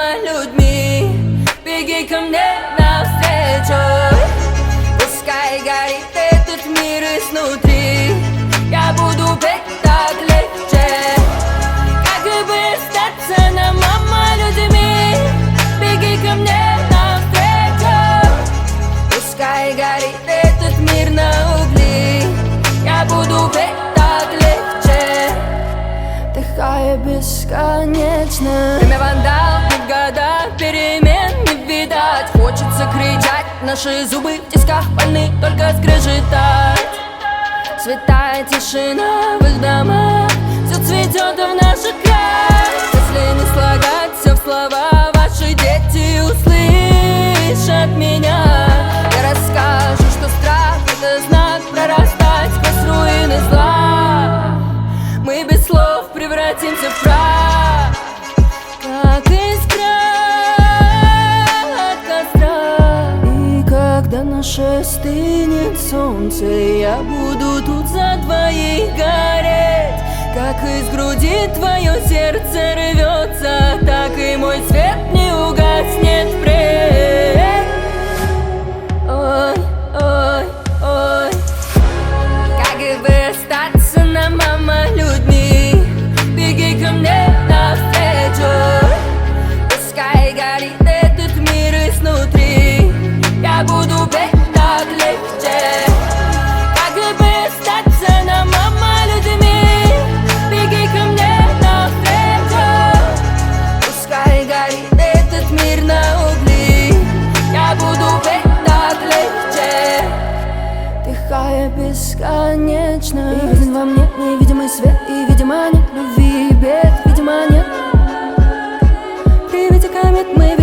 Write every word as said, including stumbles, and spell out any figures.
мама людьми. Беги ко мне навстречу. Пускай горит этот мир изнутри. Я буду петь так легче. Как бы остаться нам, мама, людьми. Беги ко мне навстречу. Пускай горит этот мир на угли. Я буду петь так легче. Вдыхая бесконечно. Время вандал, нет года перемен не видать. Хочется кричать, наши зубы в тисках больны, только скрежетать. Святая тишина в их домах, все цветет в наших краях. Если не слагать все в слова, ваши дети услышат меня. Я расскажу, что страх — это знак прорастать сквозь руины зла. Мы без слов превратимся в прах, как искра от костра. И когда наше стынет солнце, я буду тут за двоих гореть. Как из груди твое сердце рвется, так и мой свет не угаснет впредь. Ой, ой, ой. Как бы остаться нам, мама, людьми. Беги ко мне навстречу. Пускай горит этот мир изнутри. Я буду петь так легче. Как бы остаться нам, мама, людьми. Беги ко мне навстречу. Пускай горит этот мир на угли. Я буду петь так легче. Вдыхая бесконечно. И виден во мне невидимый свет. И видимо нет любви и бед. Видимо нет. При виде комет мы